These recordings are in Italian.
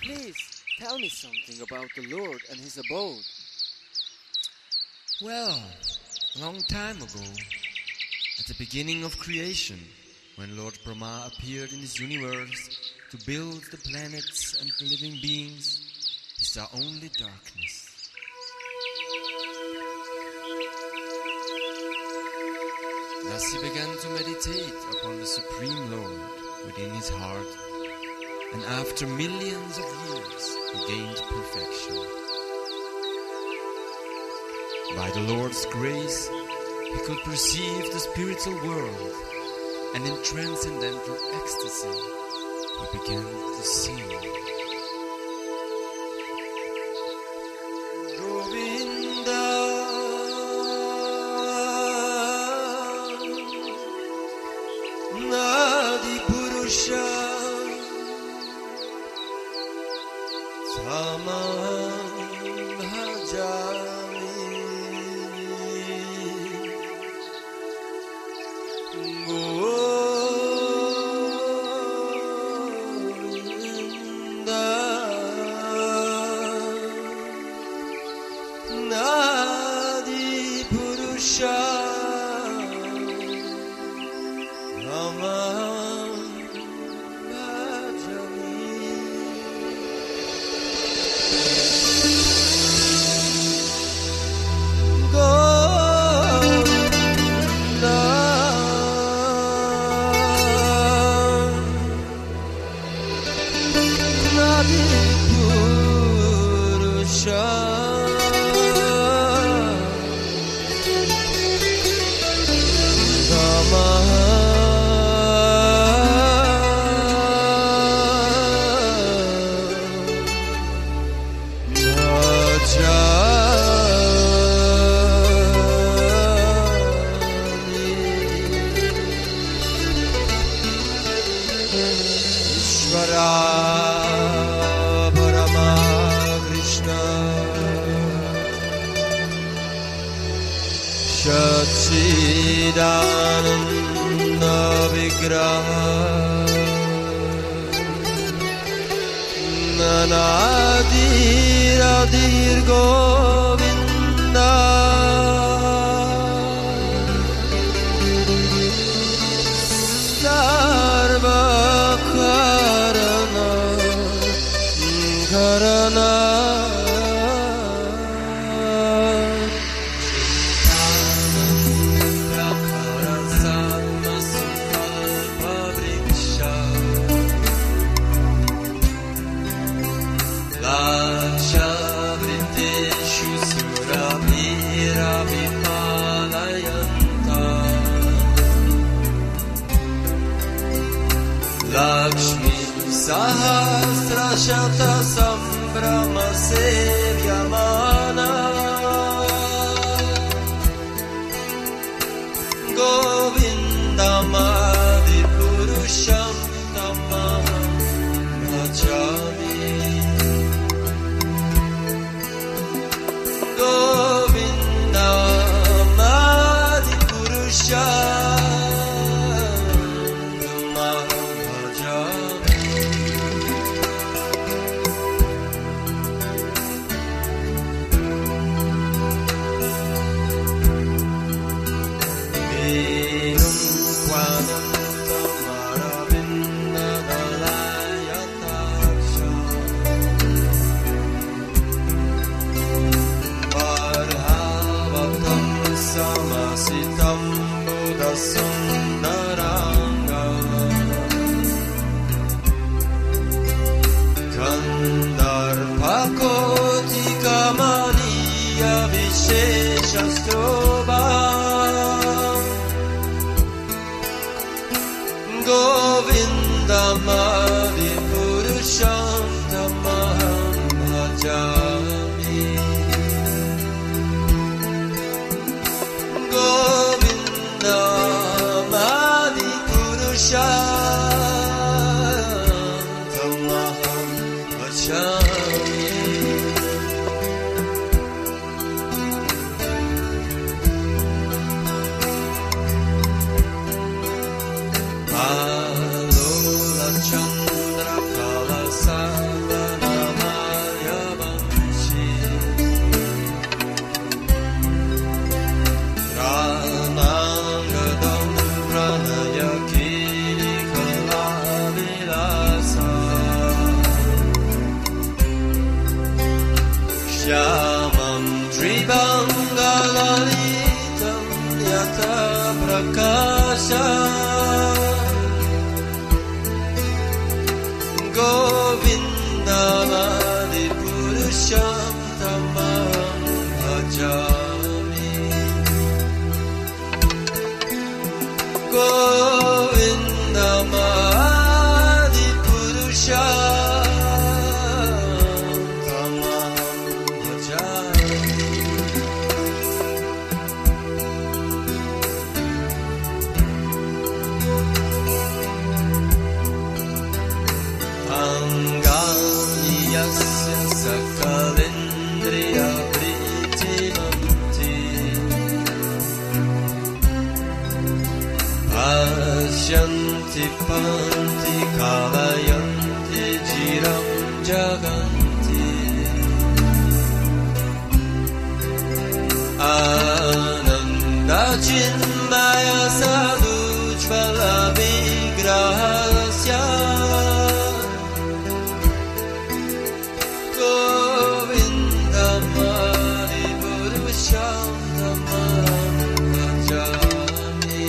Please, tell me something about the Lord and His abode. Well, a long time ago, at the beginning of creation, when Lord Brahma appeared in this universe to build the planets and the living beings, he saw only darkness. Thus he began to meditate upon the Supreme Lord within his heart, and after millions of years he gained perfection. By the Lord's grace, he could perceive the spiritual world, and in transcendental ecstasy, he began to sing. Govinda, Nadi Purusha, Tamam Bhajami, Govinda, Nadi Purusha, Tamam Bhajami. Govinda, Nadi Purusha, Ishvara Parama Krishna Satchidananda Vigraha Nanadir Adir Govinda Sarva Karana Karana Lakshmi Sahasra Shata Sambrahma Sevyamana Govinda Madi Purusham Tamaham Bhajami Govinda Madi Purusham Sundaranga Kandarpa Koti Kamaniya Vishesha Stobha Govinda Madi Purusham Tamaham Bhajami Govinda Madi Purusham Tamaham Bhajami Alola Chandra Kala Savana Shyamam Tribangalalitam Yata Prakasha Govindamadi Purusham Tamam Bhajami Govindamadi Purusham Tamam Bhajami Angani yasya sakalendriya vritimamti Ashyanti panti kalayanti jiram jaganti Ananda chinmaya sadhu jvala vigrahasya Govindamadi Purusham Tamam Bhajami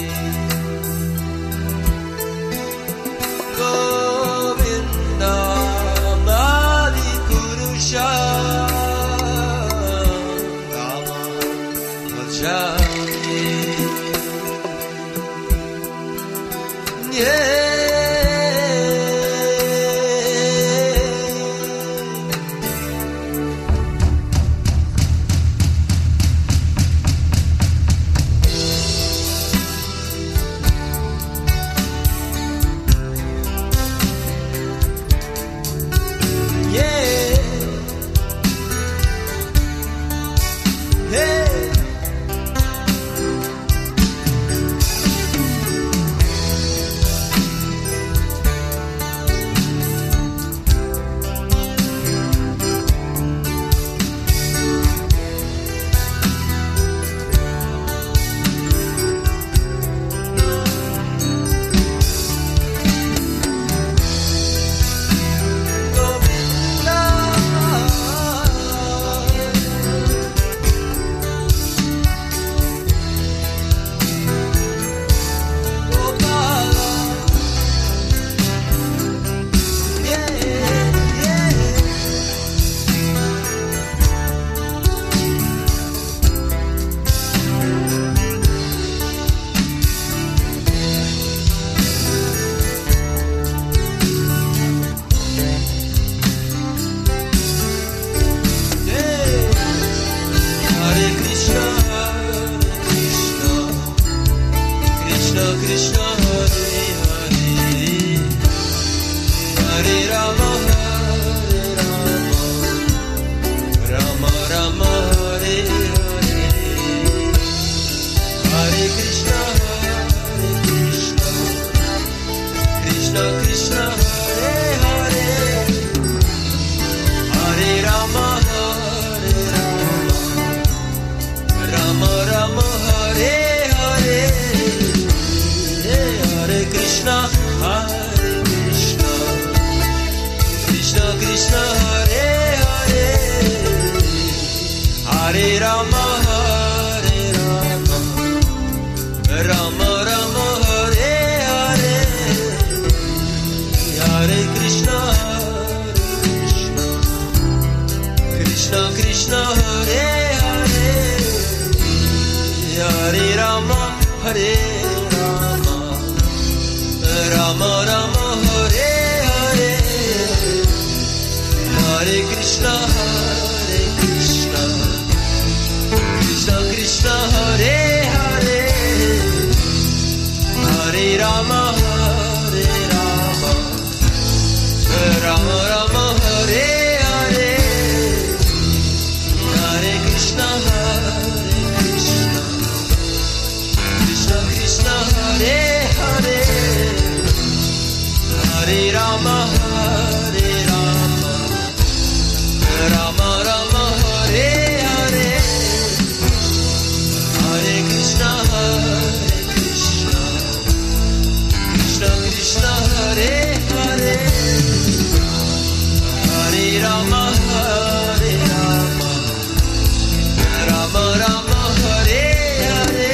Govindamadi Purusham Tamam Bhajami Yeah. Krishna Hare Hare Hare Rama Hare Rama Rama Rama Hare Hare Hare Krishna Krishna Krishna Hare Hare Hare Rama Hare Rama Rama Rama Hare Hare Hare Krishna Krishna Krishna Hare Hare Hare Rama Hare Rama Rama Rama Hare Hare Hare Krishna Krishna Krishna Hare Hare Hare Rama Hare Rama Rama Rama Hare Hare Hare Krishna Krishna Krishna Hare Hare Hare Rama Hare Rama Rama Rama Hare Hare Hare Krishna Krishna Krishna Hare Hare Hare Rama Hare Rama Rama Rama Hare Hare Hare Krishna Krishna Krishna Hare Hare Hare Rama Hare Rama Rama Rama Hare Hare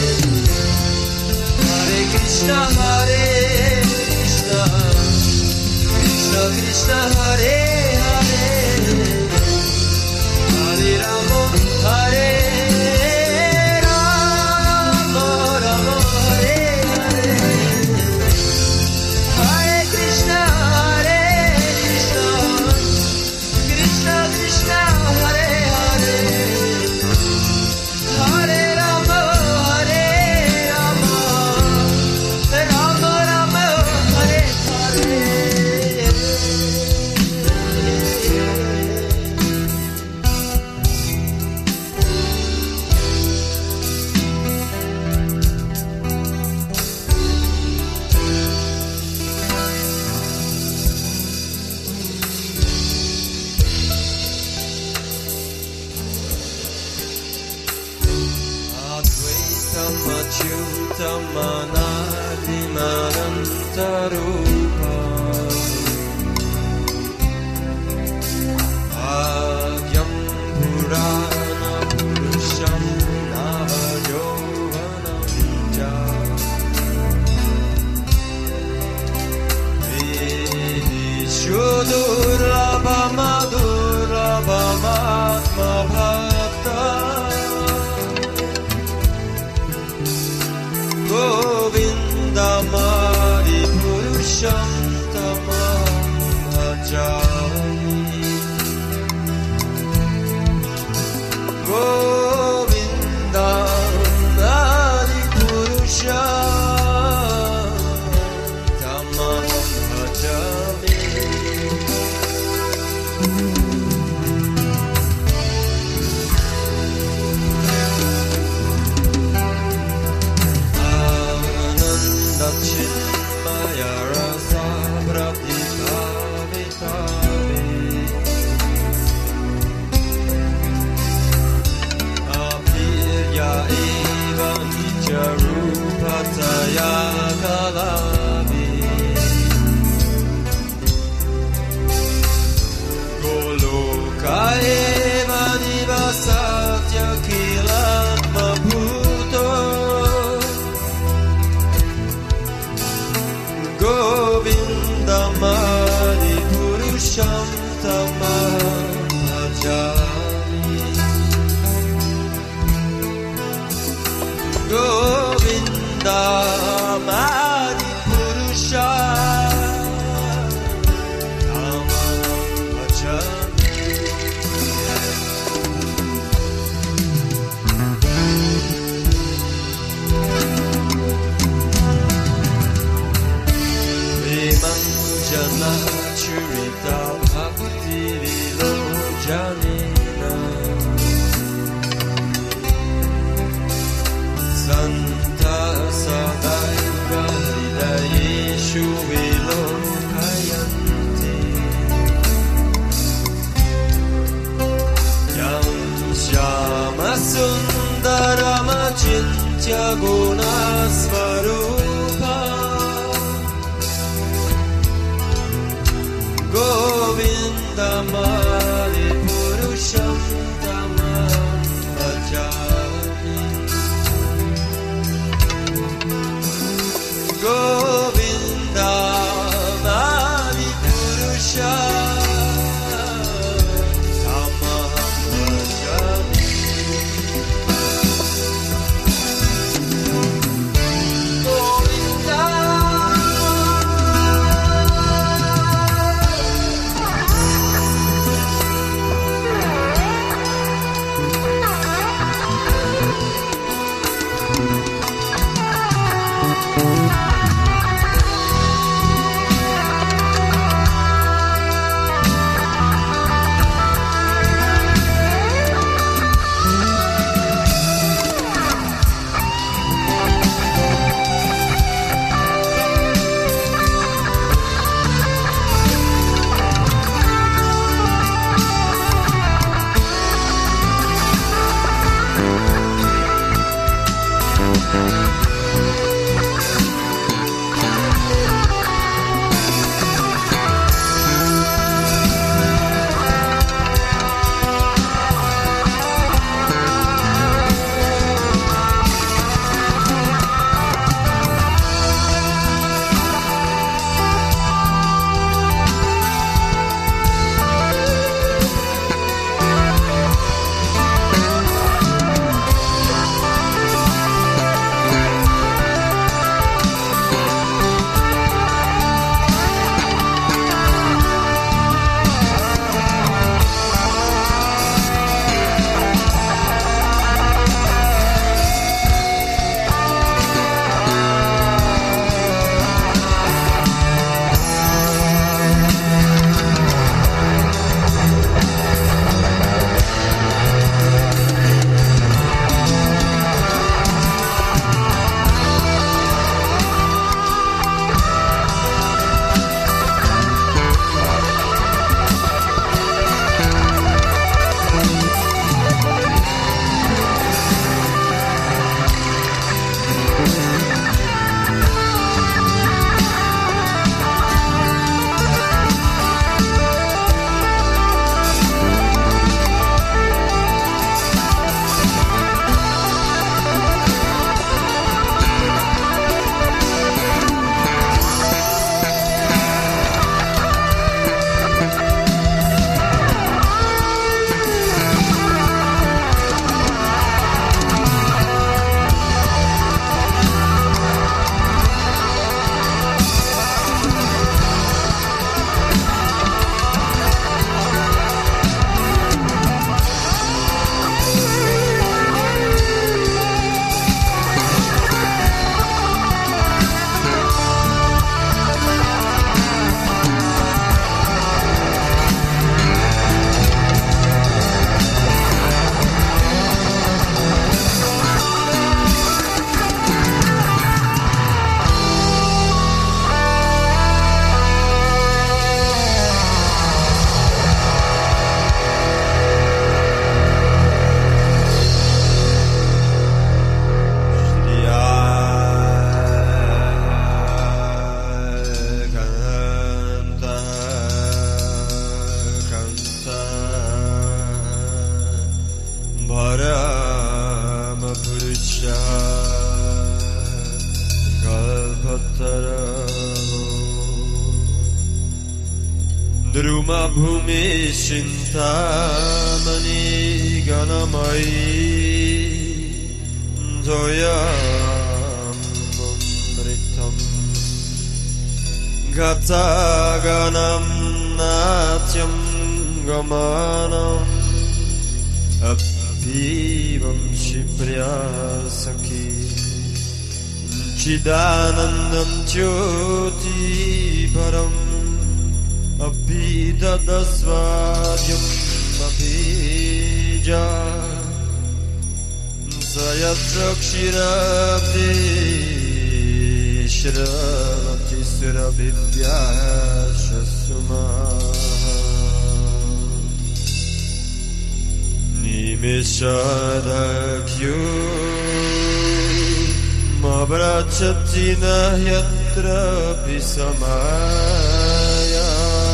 Hare Krishna Krishna Krishna Hare Hare Hare Rama Hare Rama Rama Hare Hare Hare Krishna Krishna Krishna Hare Hare Hare Rama Hare Rama Rama Rama Hare Hare Advaitam Achyutam Anadim Anantarupa Adyam Purana Purusham Navajovanam Ja Vidishu Durlabhamadurlabhamatma Bhakta Govindamari Purusham Tamam Bhajami Govindamari Purusham Tamam Bhajami Chinmaya Rasa Pratipavitavi Apirya Eva Nitya Rupataya Kalavi Goloka Eva Nivasatya Kilatma Bhuto Govindamari Purusham Tamam Bhajami Govindamari Purusham Tamam Bhajami Manjana Churita Bhakti Vilojanina Santa Sadaiva Hridayeshu Vilokayanti Yam Shyama Sundarama Chintya Guna Svarupa Govindamari Purusham Tamam Bhajami Govindamari Purusham Tamam Bhajami kalpataravo Druma bhumi shintamani ganamai Zoyam mritam Gataganam natyam gamanam Apivam shipriyasaki Chidanandam jyoti param Abhidadasvadyam abhija Sayatrakshirabdi Shravati surabhivyashasuma Nimishadakyu Mabrachati nahyatra pisamaya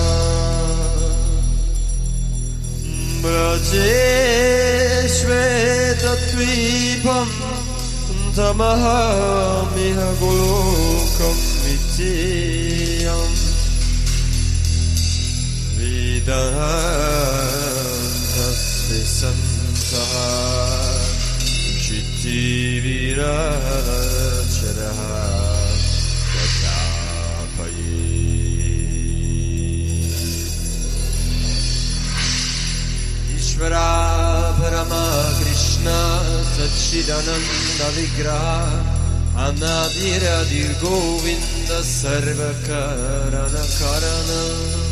Brajeshvetattvipam Tamahamiha golokam vityam Vidantasya santaha Chitti viracharaha Gatapayi Ishvara Parama Krishna Satchidananda Vigraha Anadiradir Govinda Sarva Karana Karana